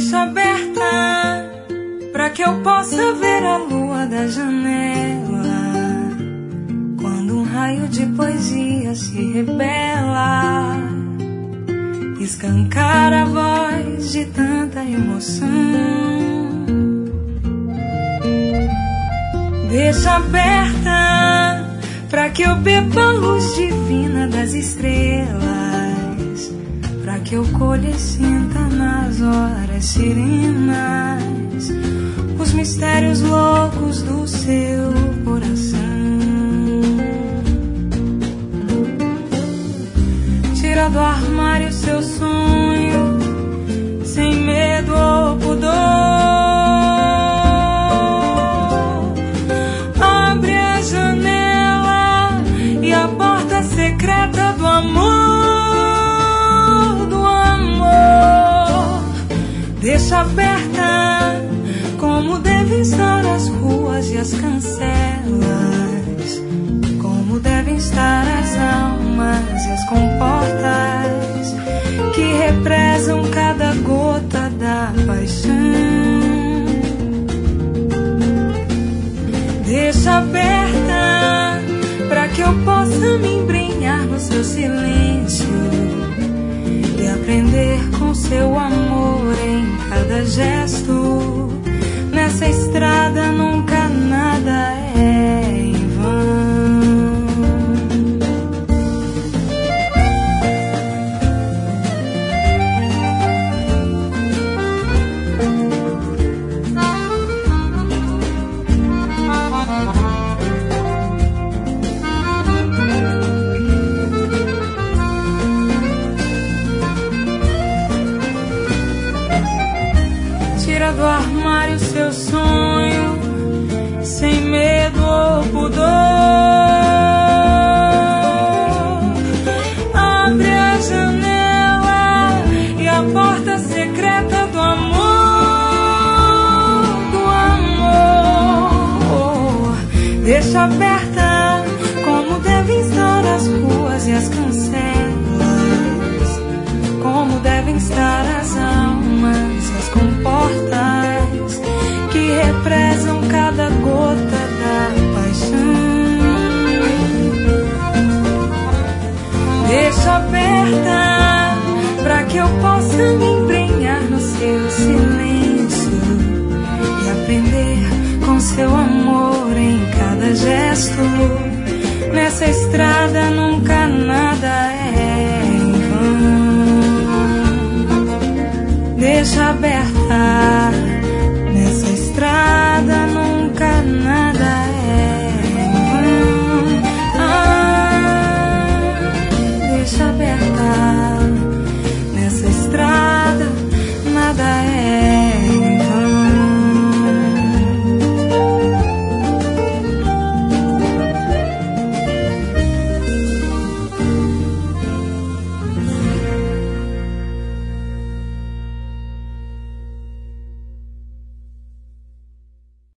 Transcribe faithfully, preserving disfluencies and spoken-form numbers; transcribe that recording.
Deixa aberta pra que eu possa ver a lua da janela. Quando um raio de poesia se rebela, escancar a voz de tanta emoção. Deixa aberta pra que eu beba a luz divina das estrelas, pra que eu colhe e sinta nas horas serenas os mistérios loucos do seu coração. Tira do armário seu sonho, sem medo ou pudor. Abre a janela e a porta secreta do amor, do amor. Deixa aberta como devem estar as ruas e as cancelas, como devem estar as almas e as comportas que represam cada gota da paixão. Deixa aberta pra que eu possa me embrenhar no seu silêncio e aprender com seu amor em cada gesto. Nessa estrada nunca nada é em vão. Tira do armário seu sonho, sem medo ou pudor. Abre a janela e a porta secreta do amor, do amor. Deixa aberta como devem estar as ruas e as cancelas, como devem estar as almas e as comportas que represam cada gota da paixão. Deixa aberta pra que eu possa me embrenhar no seu silêncio e aprender com seu amor em cada gesto. Nessa estrada nunca nada é